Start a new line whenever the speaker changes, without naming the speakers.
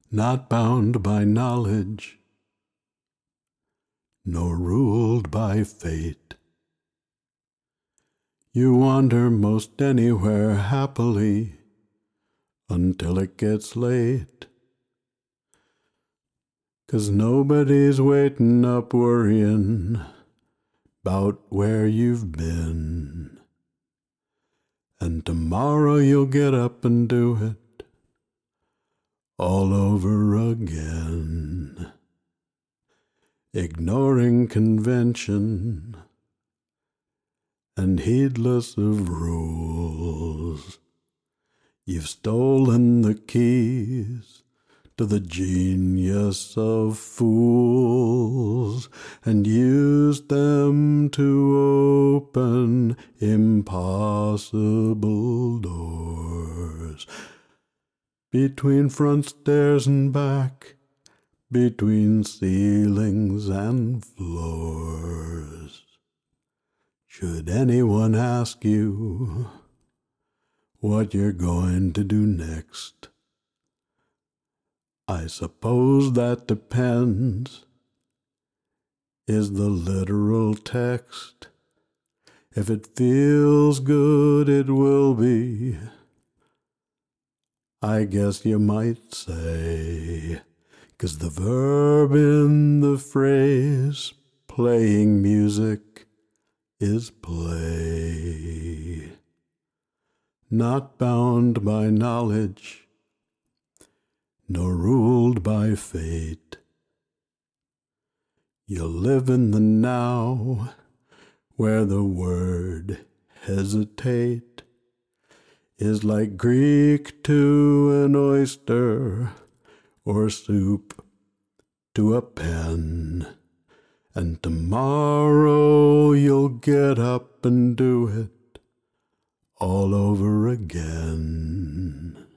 not bound by knowledge, nor ruled by fate. You wander most anywhere happily until it gets late, 'cause nobody's waiting up worrying 'bout where you've been. And tomorrow you'll get up and do it all over again, ignoring convention and heedless of rules. You've stolen the keys to the genius of fools and used them to open impossible doors. Between front stairs and back, between ceilings and floors. Should anyone ask you what you're going to do next, I suppose that depends, is the literal text. If it feels good, it will be, I guess you might say, 'cause the verb in the phrase playing music is play, not bound by knowledge, nor ruled by fate. You live in the now, where the word hesitate is like Greek to an oyster, or soup to a pen. And tomorrow you'll get up and do it all over again.